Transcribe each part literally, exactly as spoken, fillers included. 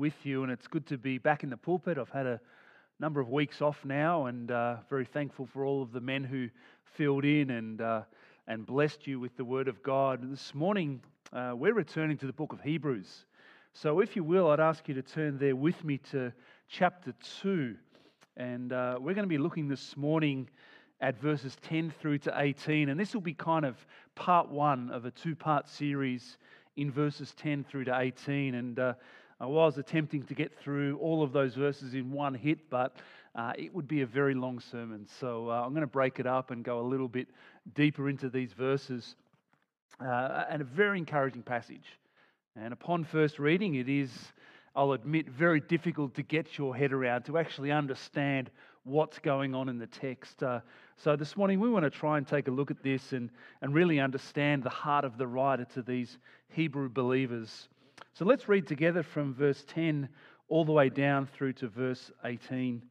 with you, and it's good to be back in the pulpit. I've had a number of weeks off now, and uh, very thankful for all of the men who filled in and uh, and blessed you with the Word of God. And this morning, uh, we're returning to the book of Hebrews. So if you will, I'd ask you to turn there with me to chapter two. And uh, we're going to be looking this morning at verses ten through to eighteen. And this will be kind of part one of a two-part series in verses ten through to eighteen. And uh, I was attempting to get through all of those verses in one hit, but uh, it would be a very long sermon. So uh, I'm going to break it up and go a little bit deeper into these verses. Uh, and a very encouraging passage. And upon first reading, it is, I'll admit, very difficult to get your head around, to actually understand what's going on in the text. Uh, so this morning we want to try and take a look at this and, and really understand the heart of the writer to these Hebrew believers. So let's read together from verse ten all the way down through to verse eighteen.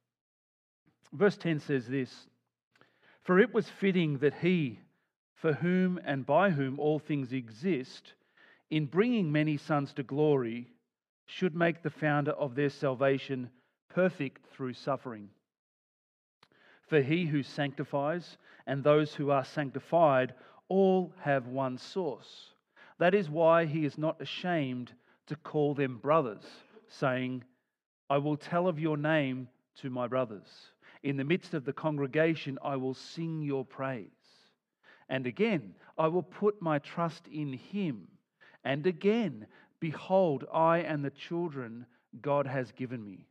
Verse ten says this: "For it was fitting that he, for whom and by whom all things exist, in bringing many sons to glory, should make the founder of their salvation perfect through suffering. For he who sanctifies and those who are sanctified all have one source. That is why he is not ashamed to call them brothers, saying, 'I will tell of your name to my brothers. In the midst of the congregation I will sing your praise. And again, I will put my trust in him. And again, behold, I and the children God has given me.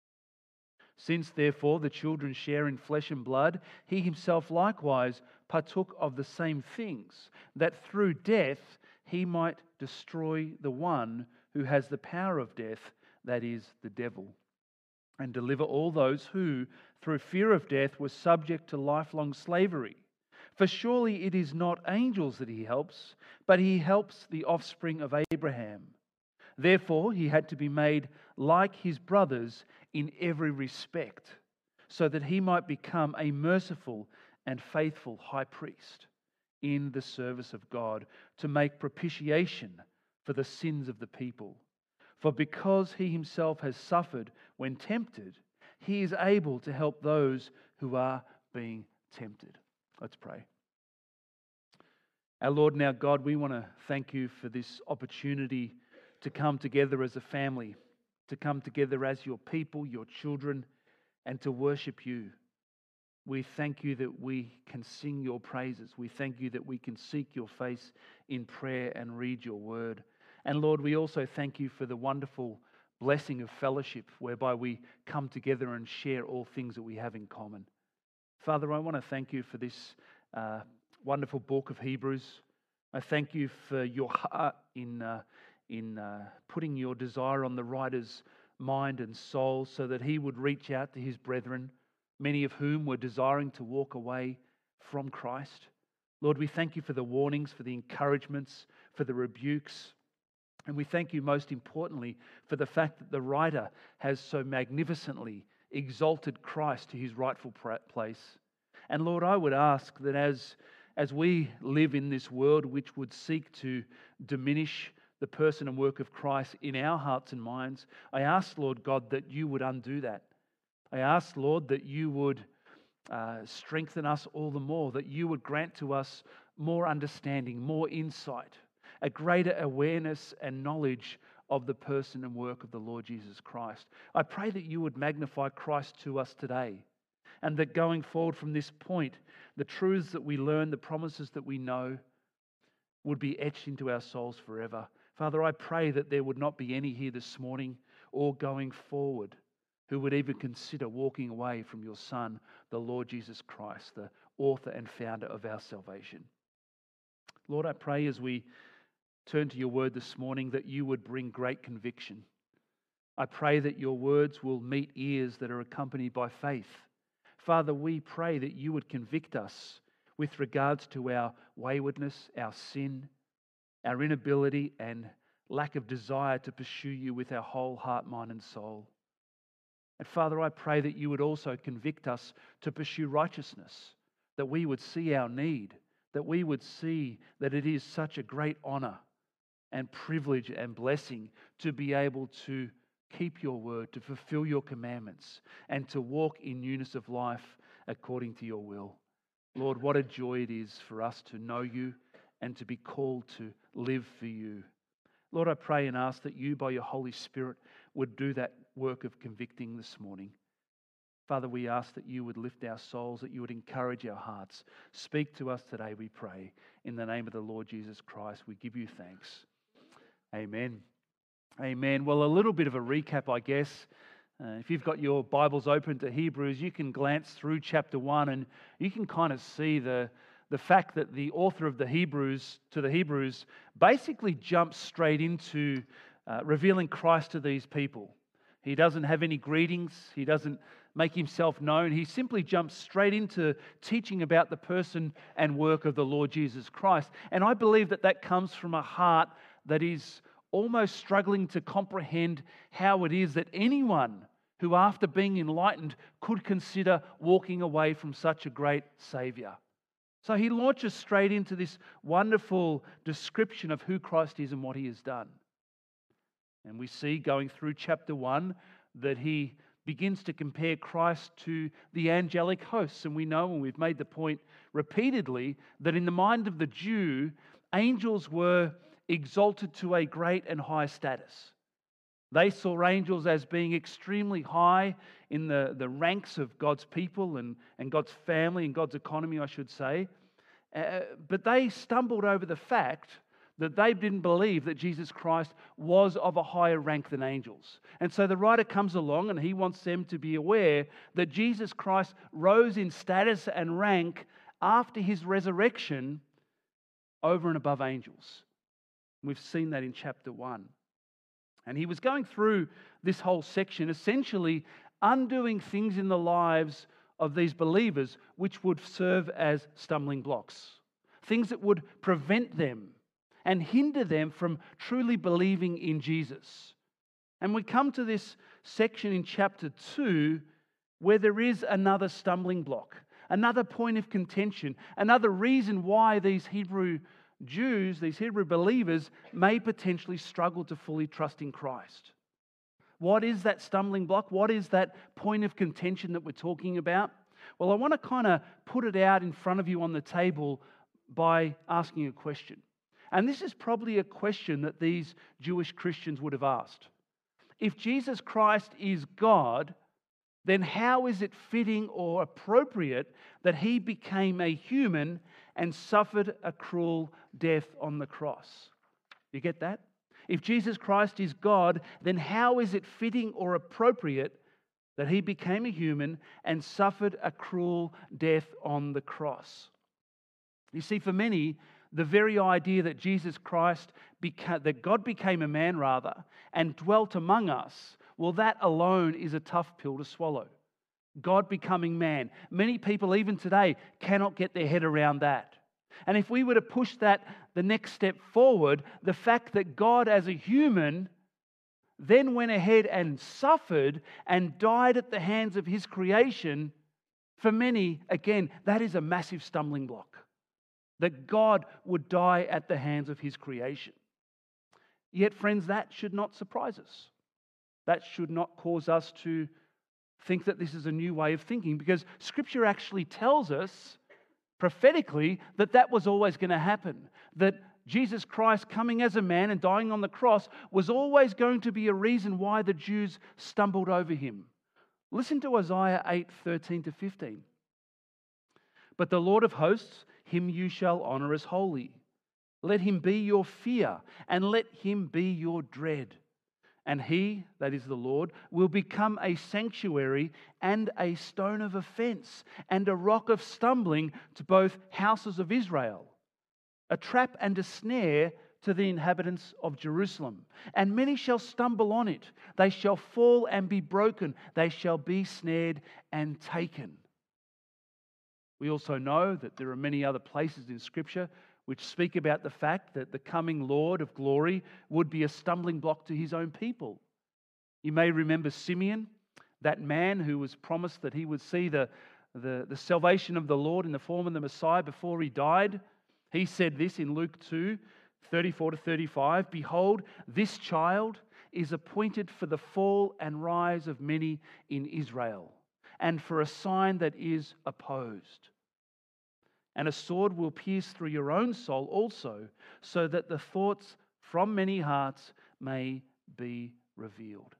Since therefore the children share in flesh and blood, he himself likewise partook of the same things, that through death he might destroy the one who has the power of death, that is, the devil, and deliver all those who, through fear of death, were subject to lifelong slavery. For surely it is not angels that he helps, but he helps the offspring of Abraham. Therefore he had to be made like his brothers in every respect, so that he might become a merciful and faithful high priest in the service of God, to make propitiation for the sins of the people. For because he himself has suffered when tempted, he is able to help those who are being tempted.'" Let's pray. Our Lord and our God, we want to thank you for this opportunity to come together as a family, to come together as your people, your children, and to worship you. We thank you that we can sing your praises. We thank you that we can seek your face in prayer and read your word. And Lord, we also thank you for the wonderful blessing of fellowship, whereby we come together and share all things that we have in common. Father, I want to thank you for this uh, wonderful book of Hebrews. I thank you for your heart in uh, in uh, putting your desire on the writer's mind and soul, so that he would reach out to his brethren, many of whom were desiring to walk away from Christ. Lord, we thank you for the warnings, for the encouragements, for the rebukes. And we thank you most importantly for the fact that the writer has so magnificently exalted Christ to his rightful place. And Lord, I would ask that as, as we live in this world which would seek to diminish the person and work of Christ in our hearts and minds, I ask, Lord God, that you would undo that. I ask, Lord, that you would uh, strengthen us all the more, that you would grant to us more understanding, more insight, a greater awareness and knowledge of the person and work of the Lord Jesus Christ. I pray that you would magnify Christ to us today, and that going forward from this point, the truths that we learn, the promises that we know, would be etched into our souls forever. Father, I pray that there would not be any here this morning or going forward who would even consider walking away from your Son, the Lord Jesus Christ, the author and founder of our salvation. Lord, I pray as we turn to your word this morning that you would bring great conviction. I pray that your words will meet ears that are accompanied by faith. Father, we pray that you would convict us with regards to our waywardness, our sin, our inability and lack of desire to pursue you with our whole heart, mind and soul. And Father, I pray that you would also convict us to pursue righteousness, that we would see our need, that we would see that it is such a great honor and privilege and blessing to be able to keep your word, to fulfill your commandments, and to walk in newness of life according to your will. Lord, what a joy it is for us to know you and to be called to live for you. Lord, I pray and ask that you, by your Holy Spirit, would do that work of convicting this morning. Father, we ask that you would lift our souls, that you would encourage our hearts. Speak to us today, we pray. In the name of the Lord Jesus Christ, we give you thanks. Amen. Amen. Well, a little bit of a recap, I guess. Uh, if you've got your Bibles open to Hebrews, you can glance through chapter one and you can kind of see the, the fact that the author of the Hebrews, to the Hebrews, basically jumps straight into uh, revealing Christ to these people. He doesn't have any greetings. He doesn't make himself known. He simply jumps straight into teaching about the person and work of the Lord Jesus Christ. And I believe that that comes from a heart that is almost struggling to comprehend how it is that anyone who, after being enlightened, could consider walking away from such a great Saviour. So he launches straight into this wonderful description of who Christ is and what he has done. And we see going through chapter one that he begins to compare Christ to the angelic hosts. And we know, and we've made the point repeatedly, that in the mind of the Jew, angels were exalted to a great and high status. They saw angels as being extremely high in the, the ranks of God's people and, and God's family and God's economy, I should say. Uh, but they stumbled over the fact that they didn't believe that Jesus Christ was of a higher rank than angels. And so the writer comes along and he wants them to be aware that Jesus Christ rose in status and rank after his resurrection over and above angels. We've seen that in chapter one. And he was going through this whole section, essentially undoing things in the lives of these believers which would serve as stumbling blocks. Things that would prevent them and hinder them from truly believing in Jesus. And we come to this section in chapter two where there is another stumbling block, another point of contention, another reason why these Hebrew Jews, these Hebrew believers, may potentially struggle to fully trust in Christ. What is that stumbling block? What is that point of contention that we're talking about? Well, I want to kind of put it out in front of you on the table by asking a question. And this is probably a question that these Jewish Christians would have asked. If Jesus Christ is God, then how is it fitting or appropriate that he became a human and suffered a cruel death on the cross? You get that? If Jesus Christ is God, then how is it fitting or appropriate that he became a human and suffered a cruel death on the cross? You see, for many, the very idea that Jesus Christ, beca- that God became a man rather, and dwelt among us, well, that alone is a tough pill to swallow. God becoming man. Many people, even today, cannot get their head around that. And if we were to push that the next step forward, the fact that God as a human then went ahead and suffered and died at the hands of his creation, for many, again, that is a massive stumbling block. That God would die at the hands of his creation. Yet, friends, that should not surprise us. That should not cause us to think that this is a new way of thinking, because Scripture actually tells us prophetically that that was always going to happen. That Jesus Christ coming as a man and dying on the cross was always going to be a reason why the Jews stumbled over him. Listen to Isaiah eight, thirteen to fifteen. But the Lord of hosts, him you shall honor as holy. Let him be your fear, and let him be your dread. And he, that is the Lord, will become a sanctuary and a stone of offense and a rock of stumbling to both houses of Israel, a trap and a snare to the inhabitants of Jerusalem. And many shall stumble on it. They shall fall and be broken. They shall be snared and taken. We also know that there are many other places in Scripture which speak about the fact that the coming Lord of glory would be a stumbling block to his own people. You may remember Simeon, that man who was promised that he would see the, the, the salvation of the Lord in the form of the Messiah before he died. He said this in Luke two, thirty-four to thirty-five, "Behold, this child is appointed for the fall and rise of many in Israel, and for a sign that is opposed. And a sword will pierce through your own soul also, so that the thoughts from many hearts may be revealed.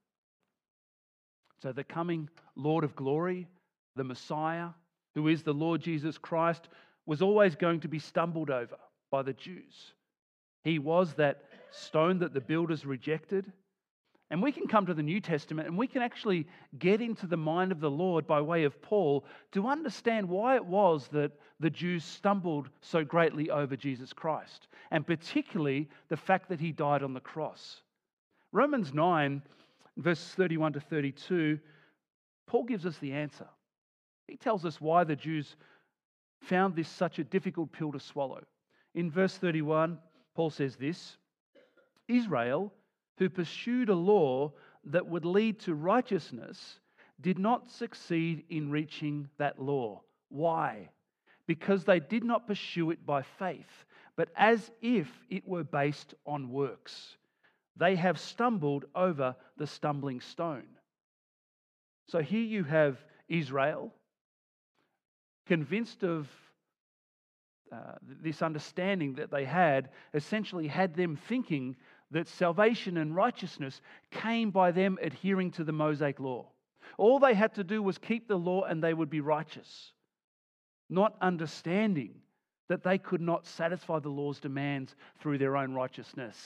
So the coming Lord of glory, the Messiah, who is the Lord Jesus Christ, was always going to be stumbled over by the Jews. He was that stone that the builders rejected. And we can come to the New Testament and we can actually get into the mind of the Lord by way of Paul to understand why it was that the Jews stumbled so greatly over Jesus Christ, and particularly the fact that he died on the cross. Romans nine, verses thirty-one to thirty-two, Paul gives us the answer. He tells us why the Jews found this such a difficult pill to swallow. In verse thirty-one, Paul says this: Israel, who pursued a law that would lead to righteousness, did not succeed in reaching that law. Why? Because they did not pursue it by faith, but as if it were based on works. They have stumbled over the stumbling stone. So here you have Israel, convinced of uh, this understanding that they had, essentially had them thinking that salvation and righteousness came by them adhering to the Mosaic law. All they had to do was keep the law and they would be righteous, not understanding that they could not satisfy the law's demands through their own righteousness.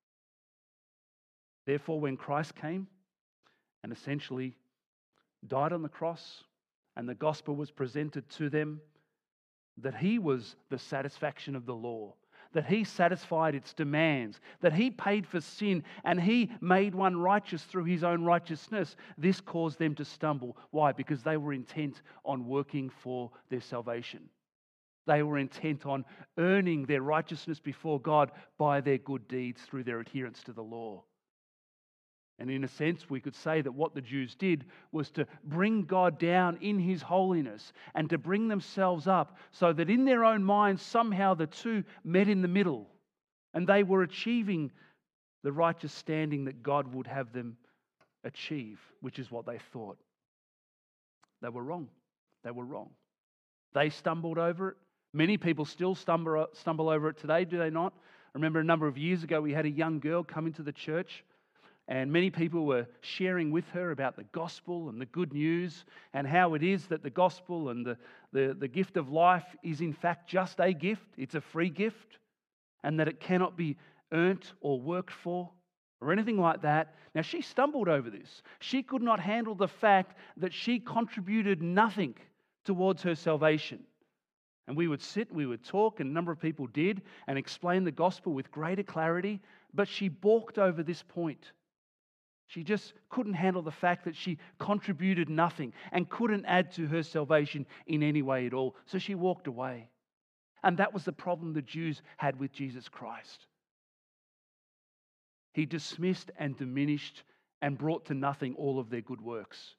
Therefore, when Christ came and essentially died on the cross and the gospel was presented to them, that he was the satisfaction of the law, that he satisfied its demands, that he paid for sin and he made one righteous through his own righteousness, this caused them to stumble. Why? Because they were intent on working for their salvation. They were intent on earning their righteousness before God by their good deeds through their adherence to the law. And in a sense, we could say that what the Jews did was to bring God down in his holiness and to bring themselves up so that in their own minds, somehow the two met in the middle and they were achieving the righteous standing that God would have them achieve, which is what they thought. They were wrong. They were wrong. They stumbled over it. Many people still stumble, stumble over it today, do they not? I remember a number of years ago, we had a young girl come into the church. And many people were sharing with her about the gospel and the good news and how it is that the gospel and the, the, the gift of life is in fact just a gift. It's a free gift, and that it cannot be earned or worked for or anything like that. Now, she stumbled over this. She could not handle the fact that she contributed nothing towards her salvation. And we would sit, we would talk, and a number of people did, and explain the gospel with greater clarity, but she balked over this point. She just couldn't handle the fact that she contributed nothing and couldn't add to her salvation in any way at all. So she walked away. And that was the problem the Jews had with Jesus Christ. He dismissed and diminished and brought to nothing all of their good works.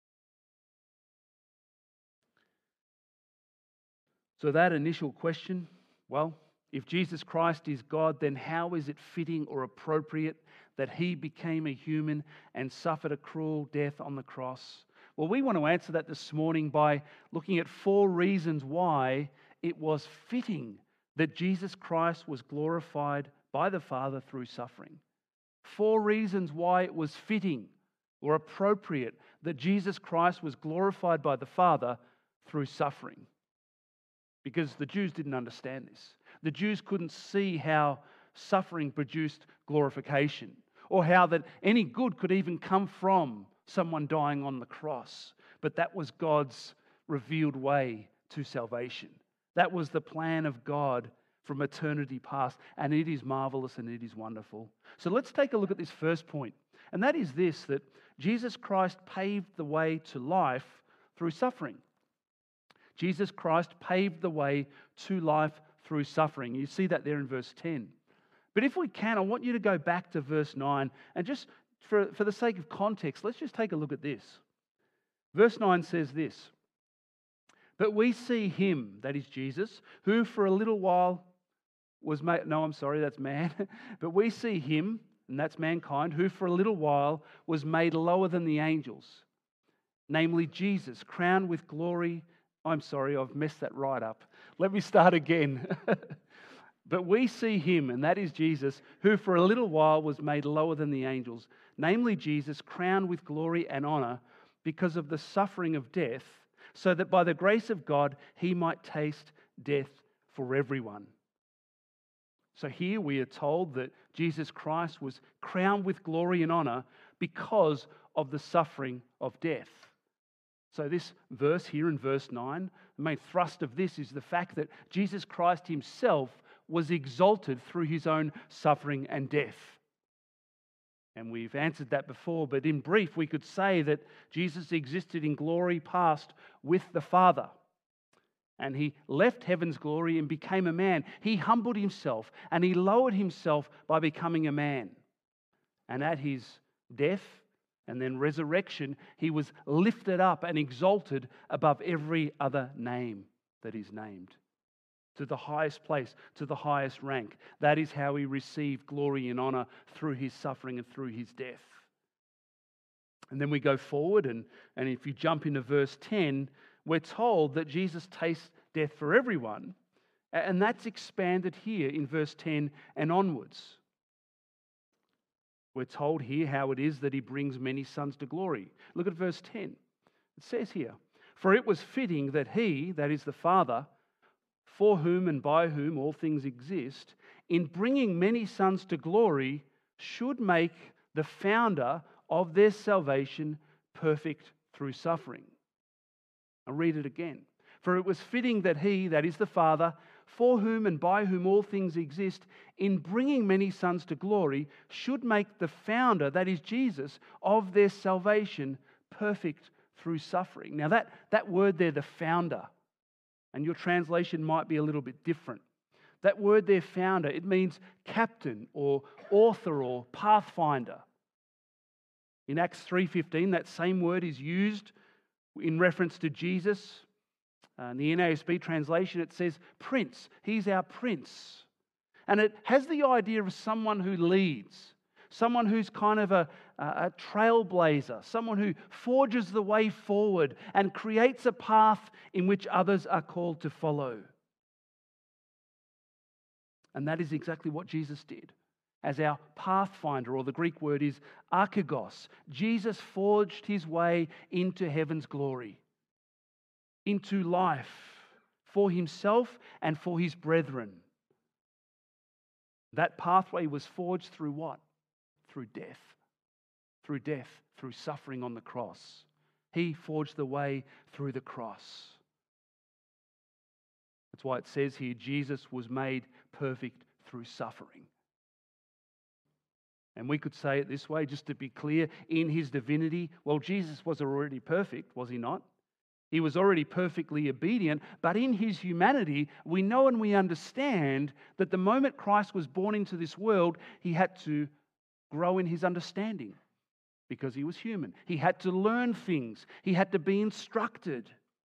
So that initial question, well, if Jesus Christ is God, then how is it fitting or appropriate that he became a human and suffered a cruel death on the cross? Well, we want to answer that this morning by looking at four reasons why it was fitting that Jesus Christ was glorified by the Father through suffering. Four reasons why it was fitting or appropriate that Jesus Christ was glorified by the Father through suffering. Because the Jews didn't understand this. The Jews couldn't see how suffering produced glorification, or how that any good could even come from someone dying on the cross. But that was God's revealed way to salvation. That was the plan of God from eternity past, and it is marvelous and it is wonderful. So let's take a look at this first point, and that is this, that Jesus Christ paved the way to life through suffering. Jesus Christ paved the way to life through suffering. You see that there in verse ten. But if we can, I want you to go back to verse nine, and just for, for the sake of context, let's just take a look at this. Verse nine says this: But we see him, that is Jesus, who for a little while was made, no, I'm sorry, that's man. But we see him and that's mankind, who for a little while was made lower than the angels, namely Jesus, crowned with glory. I'm sorry, I've messed that right up. Let me start again. But we see him, and that is Jesus, who for a little while was made lower than the angels, namely Jesus, crowned with glory and honor because of the suffering of death, so that by the grace of God he might taste death for everyone. So here we are told that Jesus Christ was crowned with glory and honor because of the suffering of death. So this verse here in verse nine, the main thrust of this is the fact that Jesus Christ himself was exalted through his own suffering and death. And we've answered that before, but in brief, we could say that Jesus existed in glory past with the Father. And he left heaven's glory and became a man. He humbled himself and he lowered himself by becoming a man. And at his death and then resurrection, he was lifted up and exalted above every other name that is named, to the highest place, to the highest rank. That is how he received glory and honor through his suffering and through his death. And then we go forward, and, and if you jump into verse ten, we're told that Jesus tastes death for everyone, and that's expanded here in verse ten and onwards. We're told here how it is that he brings many sons to glory. Look at verse ten. It says here, "For it was fitting that he," that is the Father, "for whom and by whom all things exist, in bringing many sons to glory, should make the founder of their salvation perfect through suffering." I'll read it again. "For it was fitting that he," that is the Father, "for whom and by whom all things exist, in bringing many sons to glory, should make the founder," that is Jesus, "of their salvation perfect through suffering." Now that, that word there, the founder, and your translation might be a little bit different. That word there, founder, it means captain or author or pathfinder. In Acts three fifteen, that same word is used in reference to Jesus. Uh, in the N A S B translation, it says prince. He's our prince. And it has the idea of someone who leads, someone who's kind of a, a trailblazer, someone who forges the way forward and creates a path in which others are called to follow. And that is exactly what Jesus did as our pathfinder, or the Greek word is archegos. Jesus forged his way into heaven's glory, into life for himself and for his brethren. That pathway was forged through what? Through death. Through death, through suffering on the cross. He forged the way through the cross. That's why it says here, Jesus was made perfect through suffering. And we could say it this way, just to be clear, in his divinity, well, Jesus was already perfect, was he not? He was already perfectly obedient, but in his humanity, we know and we understand that the moment Christ was born into this world, he had to grow in his understanding because he was human. He had to learn things. He had to be instructed.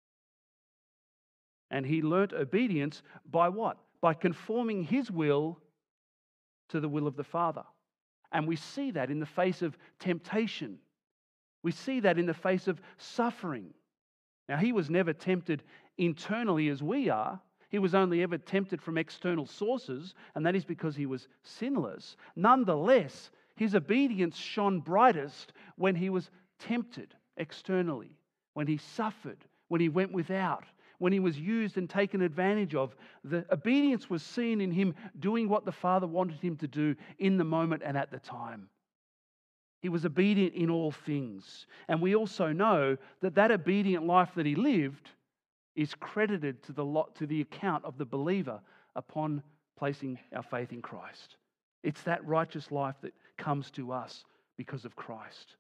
And he learnt obedience by what? By conforming his will to the will of the Father. And we see that in the face of temptation. We see that in the face of suffering. Now, he was never tempted internally as we are. He was only ever tempted from external sources, and that is because he was sinless. Nonetheless, his obedience shone brightest when he was tempted externally, when he suffered, when he went without, when he was used and taken advantage of. The obedience was seen in him doing what the Father wanted him to do in the moment and at the time. He was obedient in all things. And we also know that that obedient life that he lived is credited to the lot, to the account of the believer upon placing our faith in Christ. It's that righteous life that comes to us because of Christ.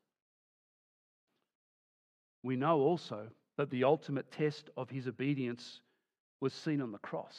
We know also that the ultimate test of his obedience was seen on the cross.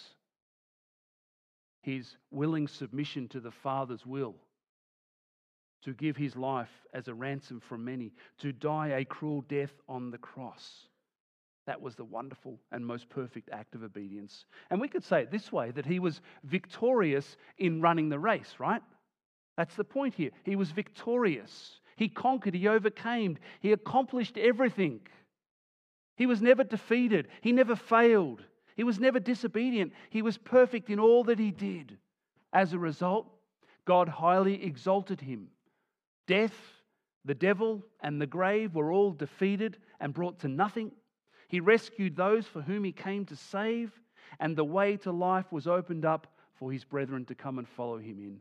His willing submission to the Father's will, to give his life as a ransom for many, to die a cruel death on the cross. That was the wonderful and most perfect act of obedience. And we could say it this way, that he was victorious in running the race, right? That's the point here. He was victorious. He conquered. He overcame. He accomplished everything. He was never defeated. He never failed. He was never disobedient. He was perfect in all that he did. As a result, God highly exalted him. Death, the devil, and the grave were all defeated and brought to nothing. He rescued those for whom he came to save, and the way to life was opened up for his brethren to come and follow him in.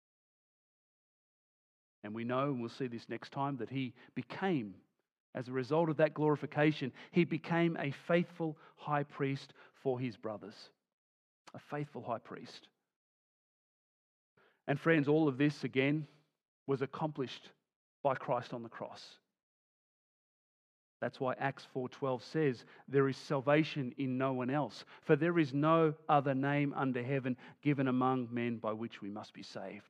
And we know, and we'll see this next time, that he became, as a result of that glorification, he became a faithful high priest for his brothers. A faithful high priest. And friends, all of this, again, was accomplished by Christ on the cross. That's why Acts four twelve says, there is salvation in no one else, for there is no other name under heaven given among men by which we must be saved.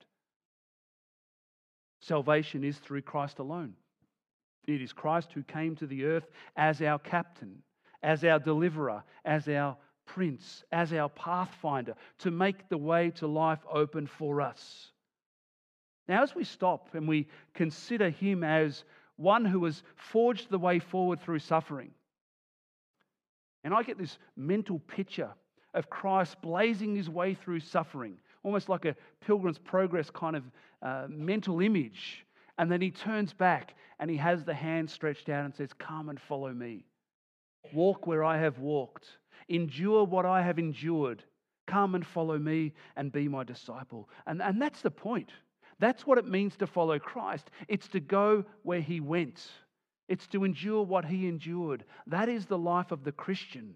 Salvation is through Christ alone. It is Christ who came to the earth as our captain, as our deliverer, as our prince, as our pathfinder, to make the way to life open for us. Now, as we stop and we consider him as one who has forged the way forward through suffering, and I get this mental picture of Christ blazing his way through suffering, almost like a Pilgrim's Progress kind of uh, mental image. And then he turns back and he has the hand stretched out and says, come and follow me. Walk where I have walked. Endure what I have endured. Come and follow me and be my disciple. And, and that's the point. That's what it means to follow Christ. It's to go where he went. It's to endure what he endured. That is the life of the Christian.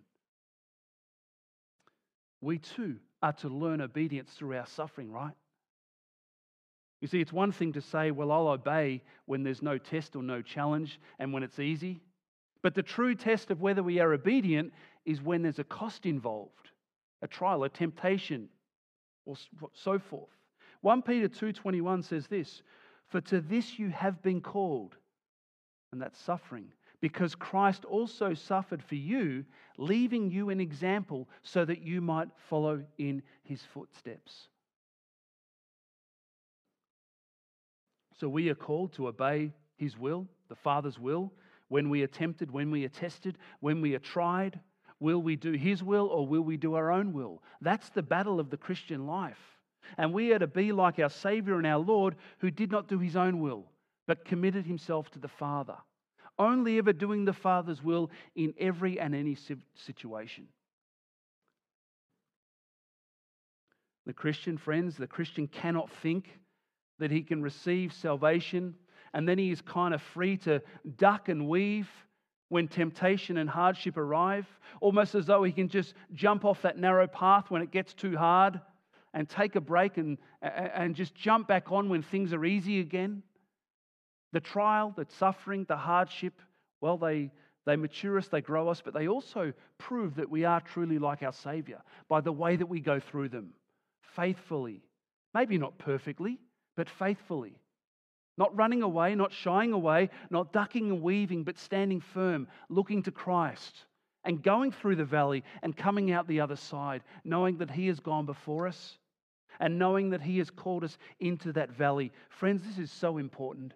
We too are to learn obedience through our suffering, right? You see, it's one thing to say, well, I'll obey when there's no test or no challenge and when it's easy. But the true test of whether we are obedient is when there's a cost involved, a trial, a temptation, or so forth. First Peter two twenty-one says this, for to this you have been called, and that's suffering, because Christ also suffered for you, leaving you an example so that you might follow in his footsteps. So we are called to obey his will, the Father's will, when we are tempted, when we are tested, when we are tried. Will we do his will or will we do our own will? That's the battle of the Christian life. And we are to be like our Savior and our Lord, who did not do his own will, but committed himself to the Father, only ever doing the Father's will in every and any situation. The Christian, friends, the Christian cannot think that he can receive salvation and then he is kind of free to duck and weave when temptation and hardship arrive, almost as though he can just jump off that narrow path when it gets too hard and take a break and, and just jump back on when things are easy again. The trial, the suffering, the hardship, well, they, they mature us, they grow us, but they also prove that we are truly like our Savior by the way that we go through them, faithfully. Maybe not perfectly, but faithfully. Not running away, not shying away, not ducking and weaving, but standing firm, looking to Christ and going through the valley and coming out the other side, knowing that he has gone before us and knowing that he has called us into that valley. Friends, this is so important.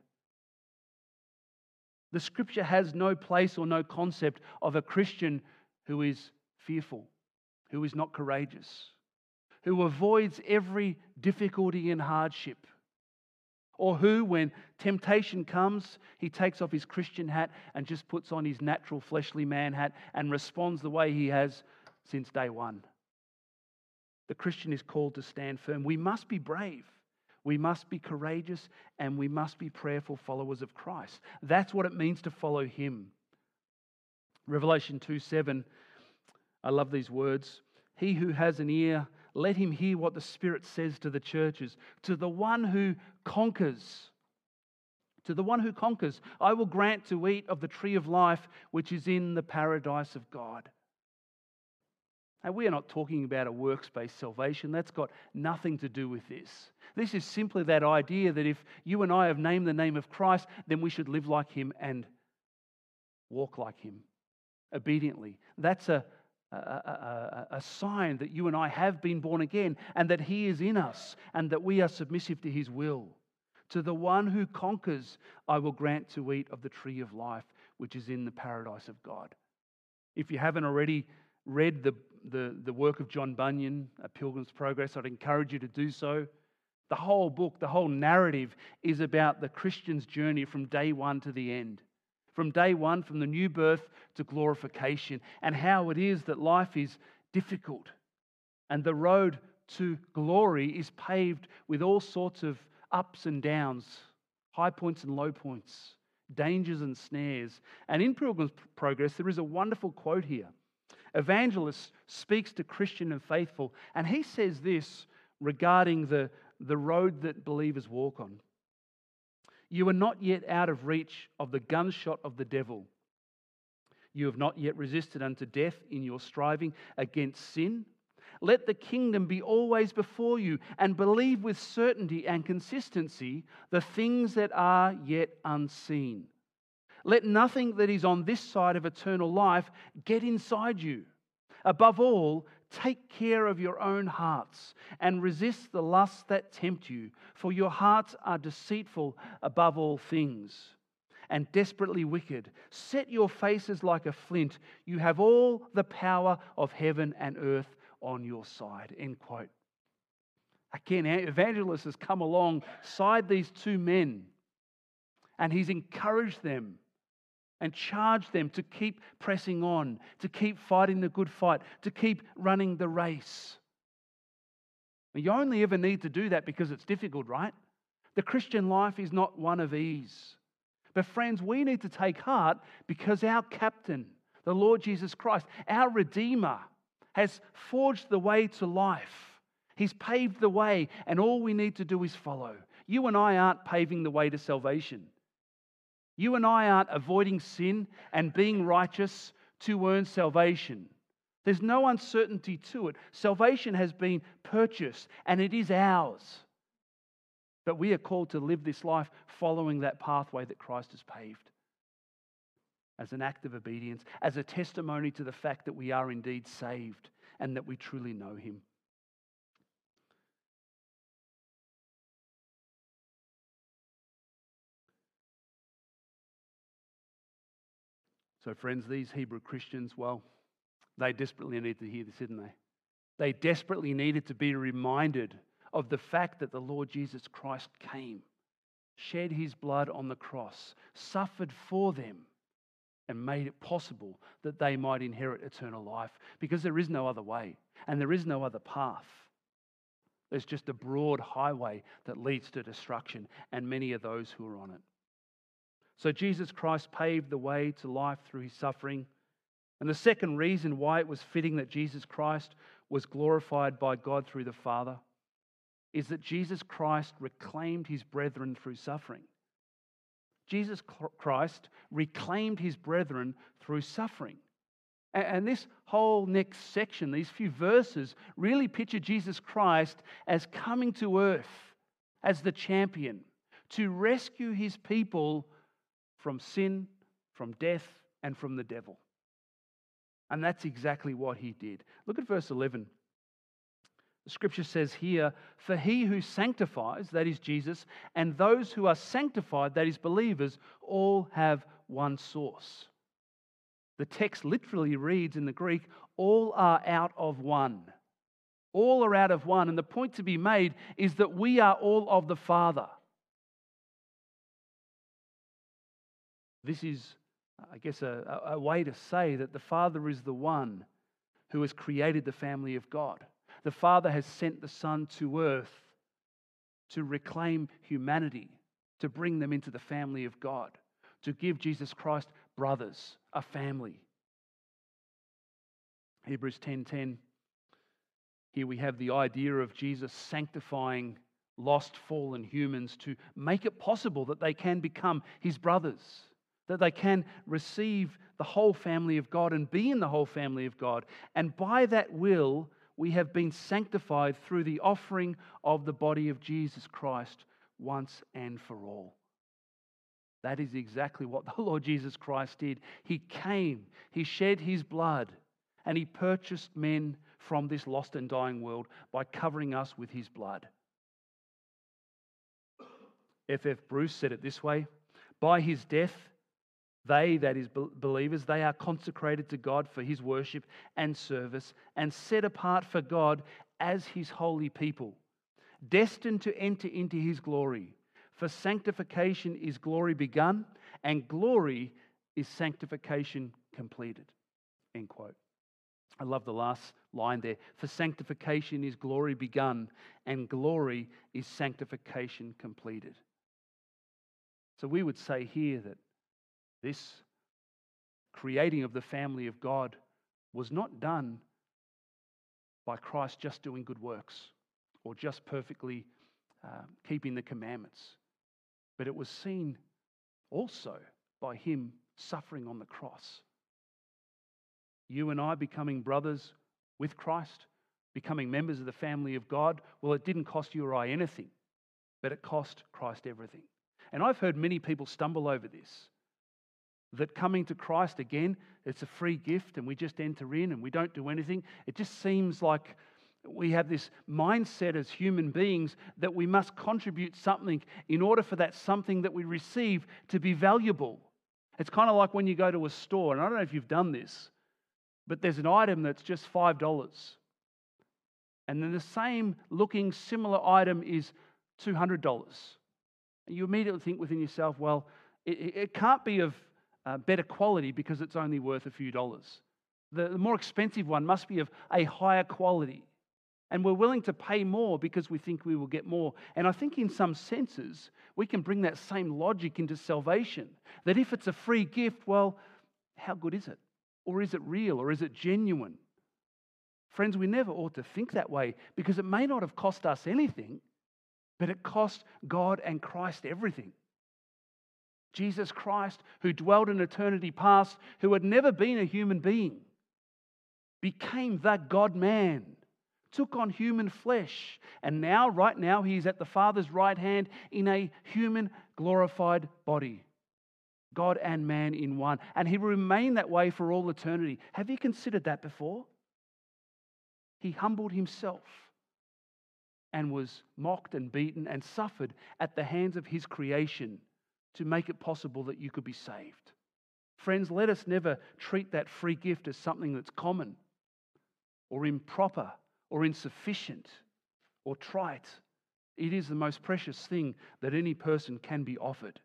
The scripture has no place or no concept of a Christian who is fearful, who is not courageous, who avoids every difficulty and hardship, or who, when temptation comes, he takes off his Christian hat and just puts on his natural fleshly man hat and responds the way he has since day one. The Christian is called to stand firm. We must be brave. We must be courageous and we must be prayerful followers of Christ. That's what it means to follow him. Revelation two seven, I love these words. He who has an ear, let him hear what the Spirit says to the churches. To the one who conquers, to the one who conquers, I will grant to eat of the tree of life, which is in the paradise of God. And we are not talking about a works-based salvation. That's got nothing to do with this. This is simply that idea that if you and I have named the name of Christ, then we should live like him and walk like him, obediently. That's a A, a, a sign that you and I have been born again and that he is in us and that we are submissive to his will. To the one who conquers, I will grant to eat of the tree of life, which is in the paradise of God. If you haven't already read the, the, the work of John Bunyan, A Pilgrim's Progress, I'd encourage you to do so. The whole book, the whole narrative is about the Christian's journey from day one to the end. From day one, from the new birth to glorification, and how it is that life is difficult. And the road to glory is paved with all sorts of ups and downs, high points and low points, dangers and snares. And in Pilgrim's Progress, there is a wonderful quote here. Evangelist speaks to Christian and faithful, and he says this regarding the, the road that believers walk on. You are not yet out of reach of the gunshot of the devil. You have not yet resisted unto death in your striving against sin. Let the kingdom be always before you, and believe with certainty and consistency the things that are yet unseen. Let nothing that is on this side of eternal life get inside you. Above all, take care of your own hearts and resist the lusts that tempt you, for your hearts are deceitful above all things and desperately wicked. Set your faces like a flint. You have all the power of heaven and earth on your side. End quote. Again, evangelist has come alongside these two men and he's encouraged them and charged them to keep pressing on, to keep fighting the good fight, to keep running the race. You only ever need to do that because it's difficult, right? The Christian life is not one of ease. But friends, we need to take heart because our captain, the Lord Jesus Christ, our Redeemer, has forged the way to life. He's paved the way, and all we need to do is follow. You and I aren't paving the way to salvation. You and I aren't avoiding sin and being righteous to earn salvation. There's no uncertainty to it. Salvation has been purchased, and it is ours. But we are called to live this life following that pathway that Christ has paved, as an act of obedience, as a testimony to the fact that we are indeed saved and that we truly know Him. So friends, these Hebrew Christians, well, they desperately needed to hear this, didn't they? They desperately needed to be reminded of the fact that the Lord Jesus Christ came, shed His blood on the cross, suffered for them, and made it possible that they might inherit eternal life, because there is no other way and there is no other path. There's just a broad highway that leads to destruction, and many are those who are on it. So Jesus Christ paved the way to life through His suffering. And the second reason why it was fitting that Jesus Christ was glorified by God through the Father is that Jesus Christ reclaimed His brethren through suffering. Jesus Christ reclaimed His brethren through suffering. And this whole next section, these few verses, really picture Jesus Christ as coming to earth as the champion to rescue His people from sin, from death, and from the devil. And that's exactly what He did. Look at verse eleven. The scripture says here, "For He who sanctifies," that is Jesus, "and those who are sanctified," that is believers, all have one source. The text literally reads in the Greek, all are out of one. All are out of one. And the point to be made is that we are all of the Father. This is, I guess, a, a way to say that the Father is the one who has created the family of God. The Father has sent the Son to earth to reclaim humanity, to bring them into the family of God, to give Jesus Christ brothers, a family. Hebrews ten ten. Here we have the idea of Jesus sanctifying lost, fallen humans to make it possible that they can become His brothers, that they can receive the whole family of God and be in the whole family of God. And by that will, we have been sanctified through the offering of the body of Jesus Christ once and for all. That is exactly what the Lord Jesus Christ did. He came, He shed His blood, and He purchased men from this lost and dying world by covering us with His blood. F F Bruce said it this way: by his death, they, that is believers, they are consecrated to God for his worship and service and set apart for God as his holy people, destined to enter into his glory. For sanctification is glory begun, and glory is sanctification completed. End quote. I love the last line there. For sanctification is glory begun, and glory is sanctification completed. So we would say here that this creating of the family of God was not done by Christ just doing good works or just perfectly uh, keeping the commandments, but it was seen also by him suffering on the cross. You and I becoming brothers with Christ, becoming members of the family of God, well, it didn't cost you or I anything, but it cost Christ everything. And I've heard many people stumble over this, that coming to Christ, again, it's a free gift and we just enter in and we don't do anything. It just seems like we have this mindset as human beings that we must contribute something in order for that something that we receive to be valuable. It's kind of like when you go to a store, and I don't know if you've done this, but there's an item that's just five dollars. And then the same looking similar item is two hundred dollars. And you immediately think within yourself, well, it, it can't be of uh, better quality because it's only worth a few dollars. The, the more expensive one must be of a higher quality. And we're willing to pay more because we think we will get more. And I think in some senses, we can bring that same logic into salvation. That if it's a free gift, well, how good is it? Or is it real? Or is it genuine? Friends, we never ought to think that way because it may not have cost us anything, but it cost God and Christ everything. Jesus Christ, who dwelled in eternity past, who had never been a human being, became the God-man, took on human flesh, and now, right now, he is at the Father's right hand in a human glorified body. God and man in one. And he will remain that way for all eternity. Have you considered that before? He humbled himself and was mocked and beaten and suffered at the hands of his creation to make it possible that you could be saved. Friends, let us never treat that free gift as something that's common or improper or insufficient or trite. It is the most precious thing that any person can be offered.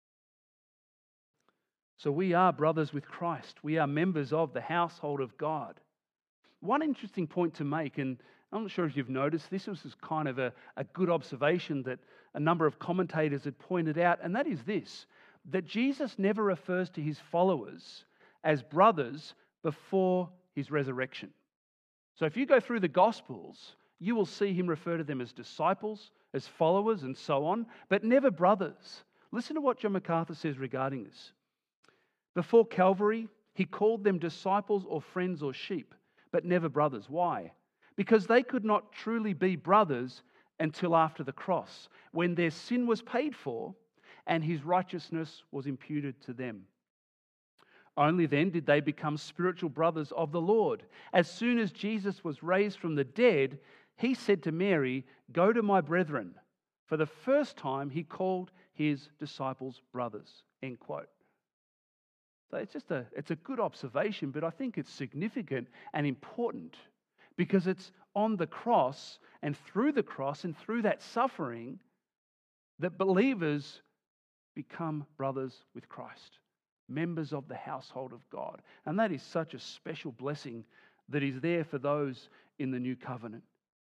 So we are brothers with Christ. We are members of the household of God. One interesting point to make, and I'm not sure if you've noticed, this was kind of a, a good observation that a number of commentators had pointed out, and that is this, that Jesus never refers to his followers as brothers before his resurrection. So if you go through the Gospels, you will see him refer to them as disciples, as followers, and so on, but never brothers. Listen to what John MacArthur says regarding this. Before Calvary, he called them disciples or friends or sheep, but never brothers. Why? Because they could not truly be brothers until after the cross, when their sin was paid for and his righteousness was imputed to them. Only then did they become spiritual brothers of the Lord. As soon as Jesus was raised from the dead, he said to Mary, "Go to my brethren." For the first time, he called his disciples brothers. End quote. So it's just a, it's a good observation, but I think it's significant and important because it's on the cross and through the cross and through that suffering that believers become brothers with Christ, members of the household of God. And that is such a special blessing that is there for those in the new covenant.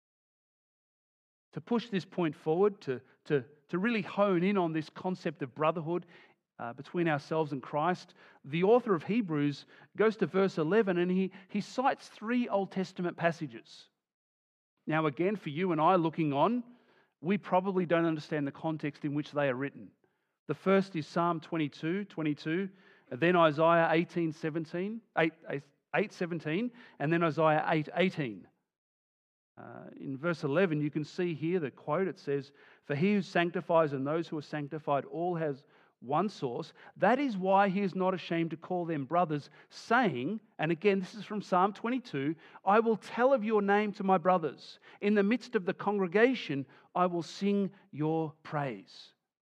To push this point forward, to, to, to really hone in on this concept of brotherhood Uh, between ourselves and Christ, the author of Hebrews goes to verse eleven and he, he cites three Old Testament passages. Now again, for you and I looking on, we probably don't understand the context in which they are written. The first is Psalm twenty-two, twenty-two, and then Isaiah eighteen, seventeen, eight, eight, seventeen, and then Isaiah eight, eighteen. Uh, in verse eleven, you can see here the quote. It says, "For he who sanctifies and those who are sanctified all has one source. That is why he is not ashamed to call them brothers, saying," and again, this is from Psalm twenty-two, "I will tell of your name to my brothers. In the midst of the congregation, I will sing your praise."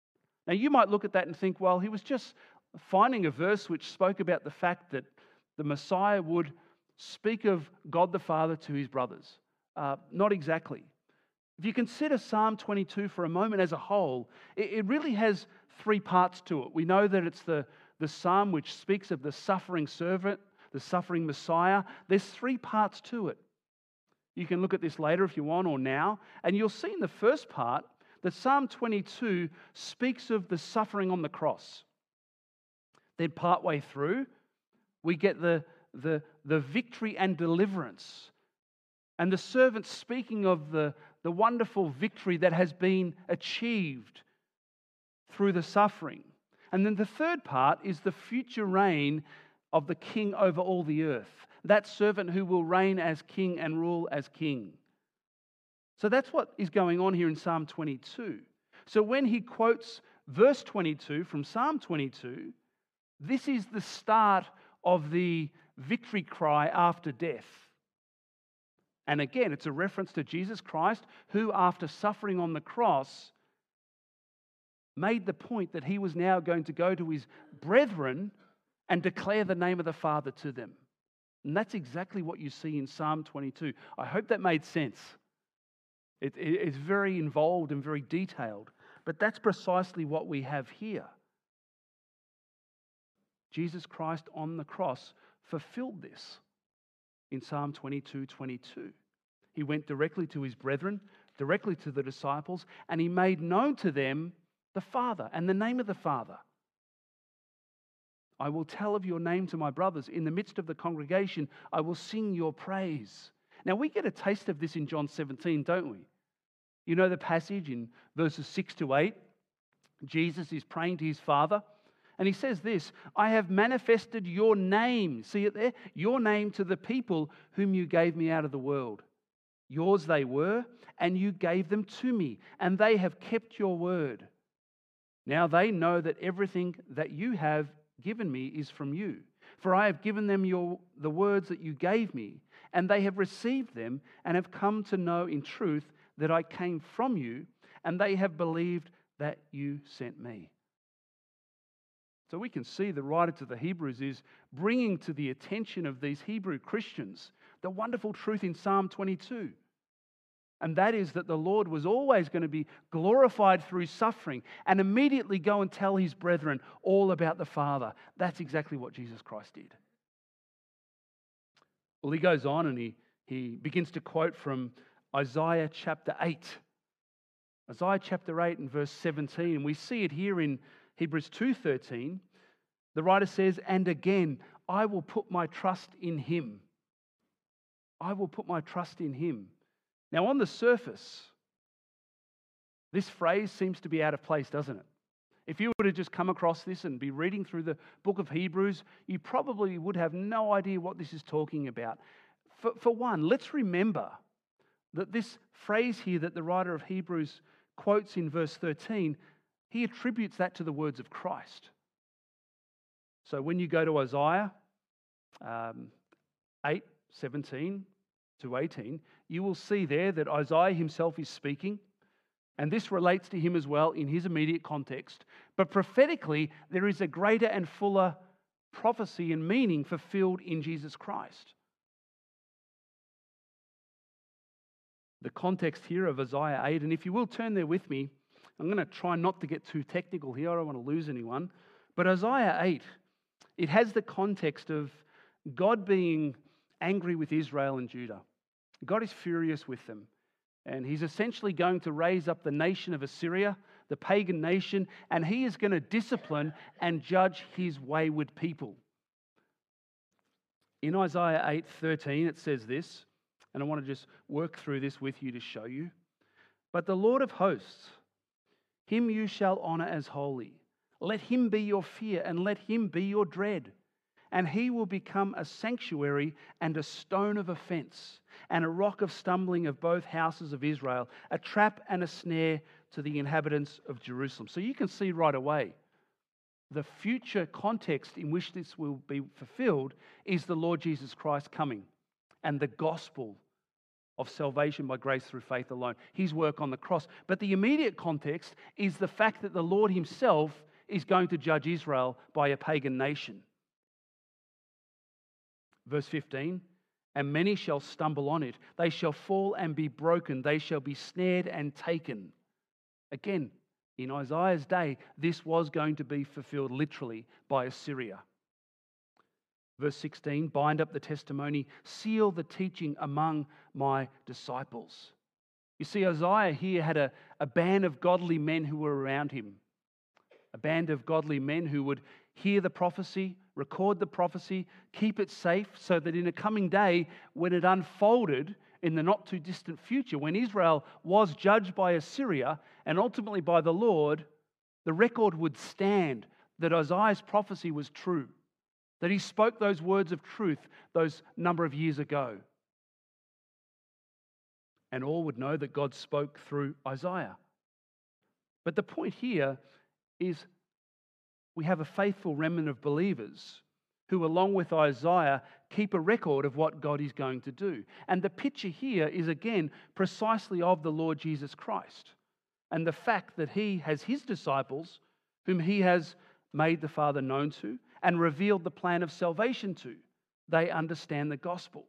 Now, you might look at that and think, well, he was just finding a verse which spoke about the fact that the Messiah would speak of God the Father to his brothers. Uh, not exactly. If you consider Psalm twenty-two for a moment as a whole, it, it really has three parts to it. We know that it's the, the psalm which speaks of the suffering servant, the suffering Messiah. There's three parts to it. You can look at this later if you want, or now, and you'll see in the first part that Psalm twenty-two speaks of the suffering on the cross. Then partway through, we get the, the, the victory and deliverance. And the servant speaking of the, the wonderful victory that has been achieved through the suffering. And then the third part is the future reign of the king over all the earth. That servant who will reign as king and rule as king. So that's what is going on here in Psalm twenty-two. So when he quotes verse twenty-two from Psalm twenty-two, this is the start of the victory cry after death. And again, it's a reference to Jesus Christ, who after suffering on the cross made the point that he was now going to go to his brethren and declare the name of the Father to them. And that's exactly what you see in Psalm twenty-two. I hope that made sense. It, it, it's very involved and very detailed, but that's precisely what we have here. Jesus Christ on the cross fulfilled this in Psalm twenty-two twenty-two. He went directly to his brethren, directly to the disciples, and he made known to them the Father and the name of the Father. I will tell of your name to my brothers. In the midst of the congregation, I will sing your praise. Now, we get a taste of this in John seventeen, don't we? You know the passage in verses six to eight. Jesus is praying to his Father, and he says this, I have manifested your name, see it there? Your name to the people whom you gave me out of the world. Yours they were, and you gave them to me, and they have kept your word. Now they know that everything that you have given me is from you. For I have given them your the words that you gave me, and they have received them, and have come to know in truth that I came from you, and they have believed that you sent me. So we can see the writer to the Hebrews is bringing to the attention of these Hebrew Christians the wonderful truth in Psalm twenty-two. And that is that the Lord was always going to be glorified through suffering and immediately go and tell his brethren all about the Father. That's exactly what Jesus Christ did. Well, he goes on and he, he begins to quote from Isaiah chapter eight. Isaiah chapter eight and verse seventeen. And we see it here in Hebrews two thirteen. The writer says, and again, I will put my trust in him. I will put my trust in him. Now, on the surface, this phrase seems to be out of place, doesn't it? If you were to just come across this and be reading through the book of Hebrews, you probably would have no idea what this is talking about. For, for one, let's remember that this phrase here that the writer of Hebrews quotes in verse thirteen, he attributes that to the words of Christ. So when you go to Isaiah um, eight, seventeen to eighteen, you will see there that Isaiah himself is speaking, and this relates to him as well in his immediate context. But prophetically, there is a greater and fuller prophecy and meaning fulfilled in Jesus Christ. The context here of Isaiah eight, and if you will turn there with me, I'm going to try not to get too technical here. I don't want to lose anyone. But Isaiah eight, it has the context of God being angry with Israel and Judah. God is furious with them. And he's essentially going to raise up the nation of Assyria, the pagan nation, and he is going to discipline and judge his wayward people. In Isaiah eight thirteen, it says this, and I want to just work through this with you to show you. But the Lord of hosts, him you shall honor as holy. Let him be your fear, and let him be your dread. And he will become a sanctuary and a stone of offense, and a rock of stumbling of both houses of Israel, a trap and a snare to the inhabitants of Jerusalem. So you can see right away, the future context in which this will be fulfilled is the Lord Jesus Christ coming, and the gospel of salvation by grace through faith alone, his work on the cross. But the immediate context is the fact that the Lord himself is going to judge Israel by a pagan nation. Verse fifteen, and many shall stumble on it. They shall fall and be broken. They shall be snared and taken. Again, in Isaiah's day, this was going to be fulfilled literally by Assyria. Verse sixteen, bind up the testimony, seal the teaching among my disciples. You see, Isaiah here had a, a band of godly men who were around him. A band of godly men who would hear the prophecy, record the prophecy, keep it safe so that in a coming day, when it unfolded in the not too distant future, when Israel was judged by Assyria and ultimately by the Lord, the record would stand that Isaiah's prophecy was true, that he spoke those words of truth those number of years ago. And all would know that God spoke through Isaiah. But the point here is we have a faithful remnant of believers who, along with Isaiah, keep a record of what God is going to do. And the picture here is, again, precisely of the Lord Jesus Christ and the fact that he has his disciples whom he has made the Father known to and revealed the plan of salvation to. They understand the gospel.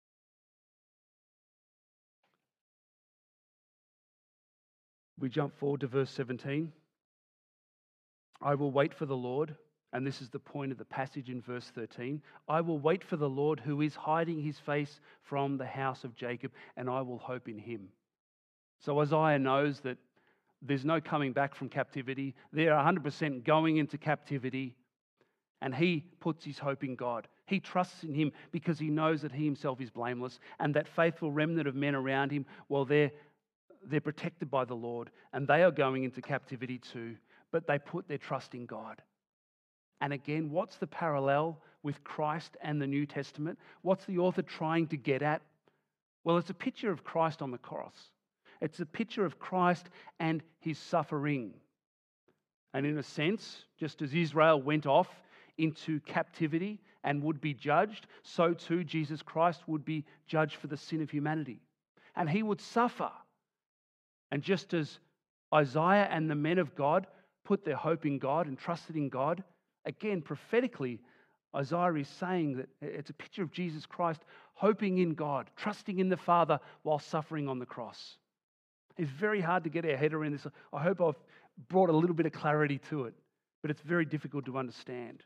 We jump forward to verse seventeen. I will wait for the Lord, and this is the point of the passage in verse thirteen. I will wait for the Lord who is hiding his face from the house of Jacob, and I will hope in him. So Isaiah knows that there's no coming back from captivity. They're one hundred percent going into captivity, and he puts his hope in God. He trusts in him because he knows that he himself is blameless, and that faithful remnant of men around him, well, they're, they're protected by the Lord, and they are going into captivity too. But they put their trust in God. And again, what's the parallel with Christ and the New Testament? What's the author trying to get at? Well, it's a picture of Christ on the cross. It's a picture of Christ and his suffering. And in a sense, just as Israel went off into captivity and would be judged, so too Jesus Christ would be judged for the sin of humanity. And he would suffer. And just as Isaiah and the men of God put their hope in God and trusted in God, again, prophetically, Isaiah is saying that it's a picture of Jesus Christ hoping in God, trusting in the Father while suffering on the cross. It's very hard to get our head around this. I hope I've brought a little bit of clarity to it, but it's very difficult to understand.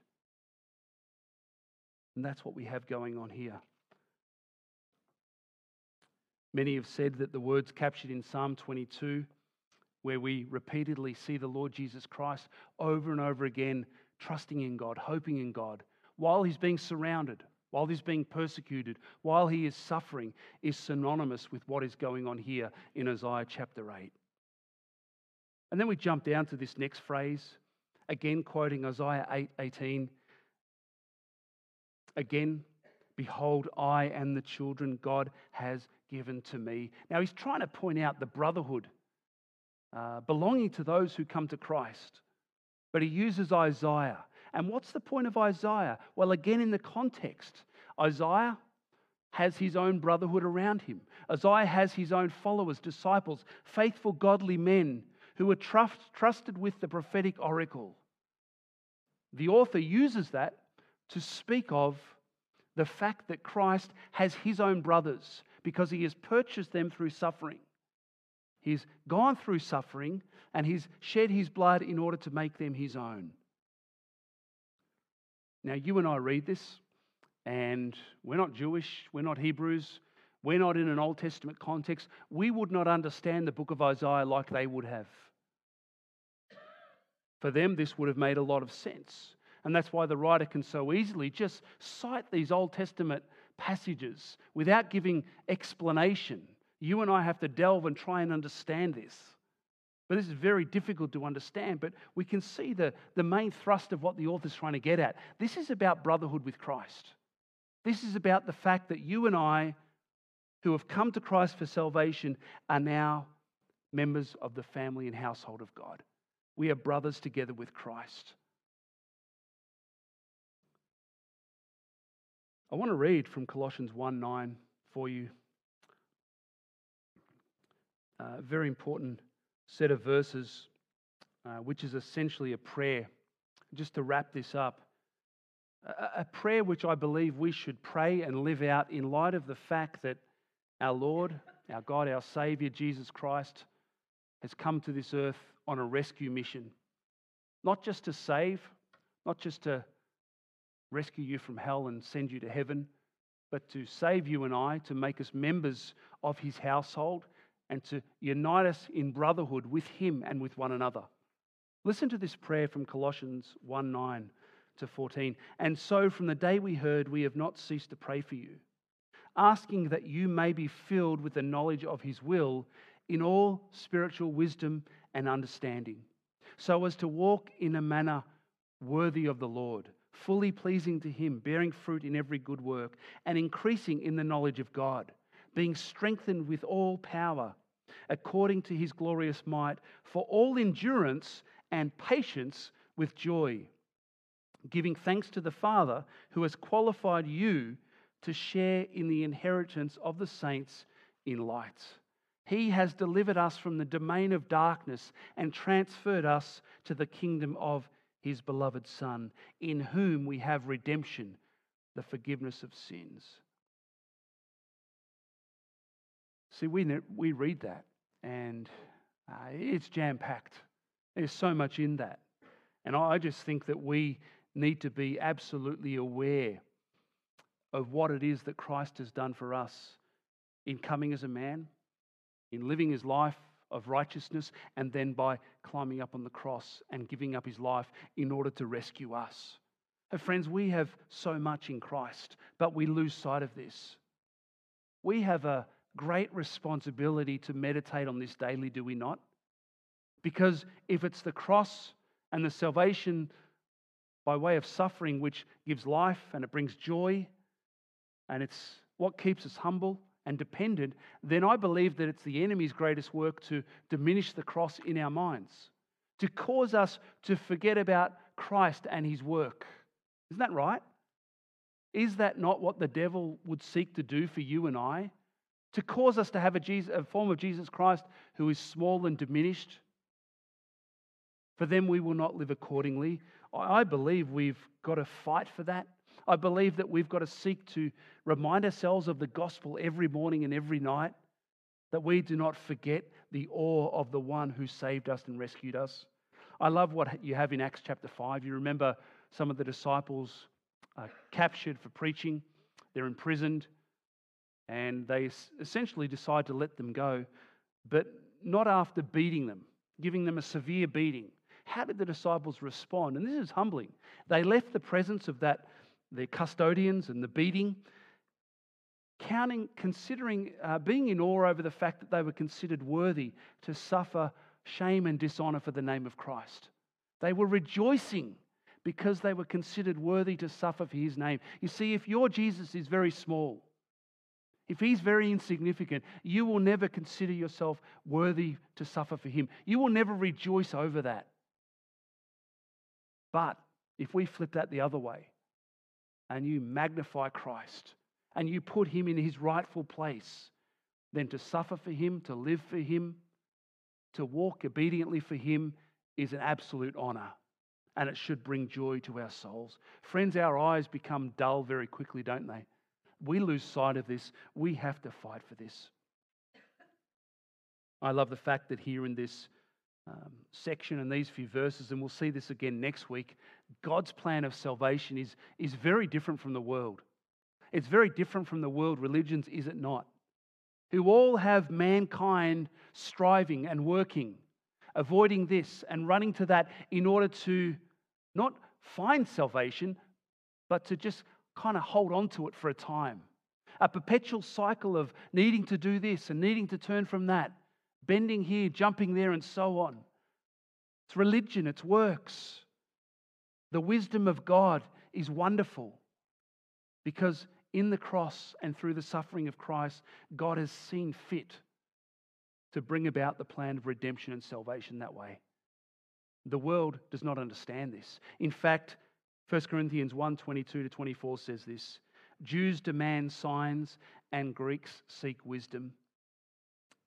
And that's what we have going on here. Many have said that the words captured in Psalm twenty-two, where we repeatedly see the Lord Jesus Christ over and over again, trusting in God, hoping in God, while he's being surrounded, while he's being persecuted, while he is suffering, is synonymous with what is going on here in Isaiah chapter eight. And then we jump down to this next phrase, again quoting Isaiah eight eighteen. Again, behold, I am the children God has given to me. Now he's trying to point out the brotherhood Uh, belonging to those who come to Christ. But he uses Isaiah. And what's the point of Isaiah? Well, again, in the context, Isaiah has his own brotherhood around him. Isaiah has his own followers, disciples, faithful, godly men who are trust, trusted with the prophetic oracle. The author uses that to speak of the fact that Christ has his own brothers because he has purchased them through suffering. He's gone through suffering and he's shed his blood in order to make them his own. Now, you and I read this, and we're not Jewish, we're not Hebrews, we're not in an Old Testament context. We would not understand the book of Isaiah like they would have. For them, this would have made a lot of sense. And that's why the writer can so easily just cite these Old Testament passages without giving explanation. You and I have to delve and try and understand this. But this is very difficult to understand, but we can see the, the main thrust of what the author's trying to get at. This is about brotherhood with Christ. This is about the fact that you and I, who have come to Christ for salvation, are now members of the family and household of God. We are brothers together with Christ. I want to read from Colossians one nine for you. a very important set of verses, uh, which is essentially a prayer. Just to wrap this up, a, a prayer which I believe we should pray and live out in light of the fact that our Lord, our God, our Saviour, Jesus Christ, has come to this earth on a rescue mission. Not just to save, not just to rescue you from hell and send you to heaven, but to save you and I, to make us members of his household and to unite us in brotherhood with him and with one another. Listen to this prayer from Colossians one nine to fourteen. And so from the day we heard, we have not ceased to pray for you, asking that you may be filled with the knowledge of his will in all spiritual wisdom and understanding, so as to walk in a manner worthy of the Lord, fully pleasing to him, bearing fruit in every good work, and increasing in the knowledge of God, being strengthened with all power, according to his glorious might, for all endurance and patience with joy, giving thanks to the Father who has qualified you to share in the inheritance of the saints in light. He has delivered us from the domain of darkness and transferred us to the kingdom of his beloved Son, in whom we have redemption, the forgiveness of sins. See, we, we read that and uh, it's jam-packed. There's so much in that. And I just think that we need to be absolutely aware of what it is that Christ has done for us in coming as a man, in living his life of righteousness, and then by climbing up on the cross and giving up his life in order to rescue us. And friends, we have so much in Christ, but we lose sight of this. We have a great responsibility to meditate on this daily, do we not? Because if it's the cross and the salvation by way of suffering which gives life and it brings joy, and it's what keeps us humble and dependent, then I believe that it's the enemy's greatest work to diminish the cross in our minds, to cause us to forget about Christ and his work. Isn't that right? Is that not what the devil would seek to do for you and I? To cause us to have a, Jesus, a form of Jesus Christ who is small and diminished? For then we will not live accordingly. I believe we've got to fight for that. I believe that we've got to seek to remind ourselves of the gospel every morning and every night, that we do not forget the awe of the one who saved us and rescued us. I love what you have in Acts chapter five. You remember some of the disciples are captured for preaching. They're imprisoned, and they essentially decide to let them go, but not after beating them, giving them a severe beating. How did the disciples respond? And this is humbling. They left the presence of that, their custodians and the beating, counting, considering, uh, being in awe over the fact that they were considered worthy to suffer shame and dishonor for the name of Christ. They were rejoicing because they were considered worthy to suffer for his name. You see, if your Jesus is very small, if he's very insignificant, you will never consider yourself worthy to suffer for him. You will never rejoice over that. But if we flip that the other way and you magnify Christ and you put him in his rightful place, then to suffer for him, to live for him, to walk obediently for him is an absolute honor, and it should bring joy to our souls. Friends, our eyes become dull very quickly, don't they? We lose sight of this. We have to fight for this. I love the fact that here in this um, section and these few verses, and we'll see this again next week, God's plan of salvation is, is very different from the world. It's very different from the world religions, is it not? Who all have mankind striving and working, avoiding this and running to that in order to not find salvation, but to just kind of hold on to it for a time. A perpetual cycle of needing to do this and needing to turn from that, bending here, jumping there, and so on. It's religion, it's works. The wisdom of God is wonderful because in the cross and through the suffering of Christ, God has seen fit to bring about the plan of redemption and salvation that way. The world does not understand this. In fact, First Corinthians one twenty-two to twenty-four says this: Jews demand signs and Greeks seek wisdom,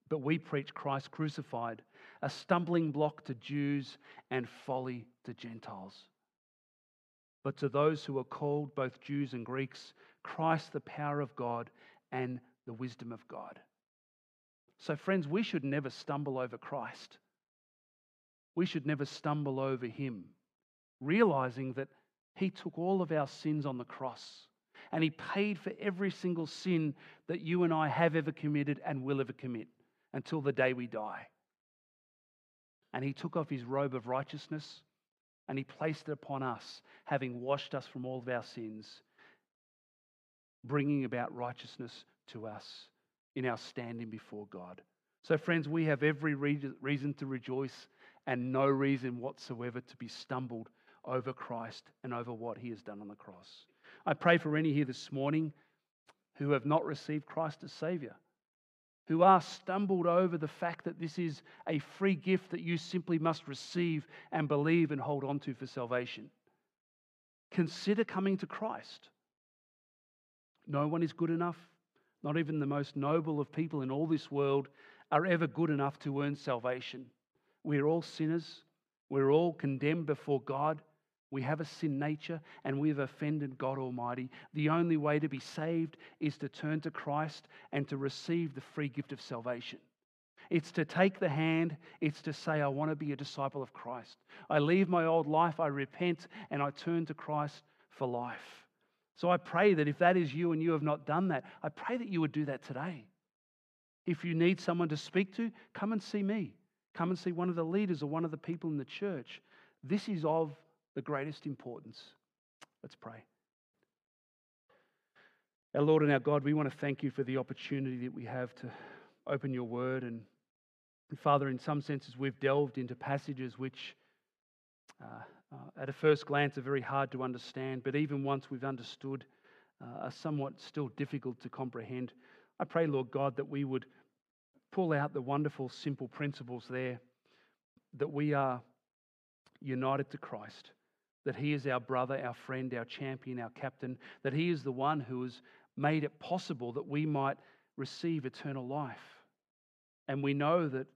But we preach Christ crucified, a stumbling block to Jews and folly to Gentiles. But to those who are called, both Jews and Greeks, Christ the power of God and the wisdom of God. So friends, we should never stumble over Christ. We should never stumble over him, realizing that he took all of our sins on the cross and he paid for every single sin that you and I have ever committed and will ever commit until the day we die. And he took off his robe of righteousness and he placed it upon us, having washed us from all of our sins, bringing about righteousness to us in our standing before God. So friends, we have every reason to rejoice and no reason whatsoever to be stumbled over Christ and over what he has done on the cross. I pray for any here this morning who have not received Christ as Savior, who are stumbled over the fact that this is a free gift that you simply must receive and believe and hold on to for salvation. Consider coming to Christ. No one is good enough. Not even the most noble of people in all this world are ever good enough to earn salvation. We're all sinners. We're all condemned before God. We have a sin nature and we've offended God Almighty. The only way to be saved is to turn to Christ and to receive the free gift of salvation. It's to take the hand. It's to say, I want to be a disciple of Christ. I leave my old life, I repent, and I turn to Christ for life. So I pray that if that is you and you have not done that, I pray that you would do that today. If you need someone to speak to, come and see me. Come and see one of the leaders or one of the people in the church. This is of the greatest importance. Let's pray. Our Lord and our God, we want to thank you for the opportunity that we have to open your word. And, and Father, in some senses, we've delved into passages which uh, uh, at a first glance are very hard to understand, but even once we've understood, uh, are somewhat still difficult to comprehend. I pray, Lord God, that we would pull out the wonderful, simple principles there, that we are united to Christ, that he is our brother, our friend, our champion, our captain, that he is the one who has made it possible that we might receive eternal life. And we know that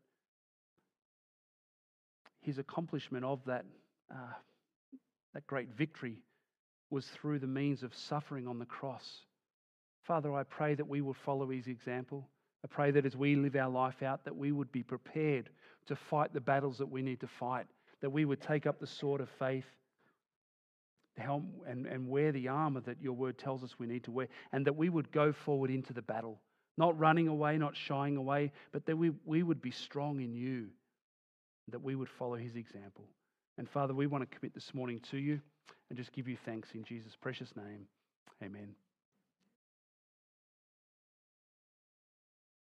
his accomplishment of that, uh, that great victory was through the means of suffering on the cross. Father, I pray that we will follow his example. I pray that as we live our life out, that we would be prepared to fight the battles that we need to fight, that we would take up the sword of faith, helm, and, and wear the armor that your word tells us we need to wear, and that we would go forward into the battle, not running away, not shying away, but that we, we would be strong in you, that we would follow his example. And Father, we want to commit this morning to you and just give you thanks in Jesus' precious name. Amen.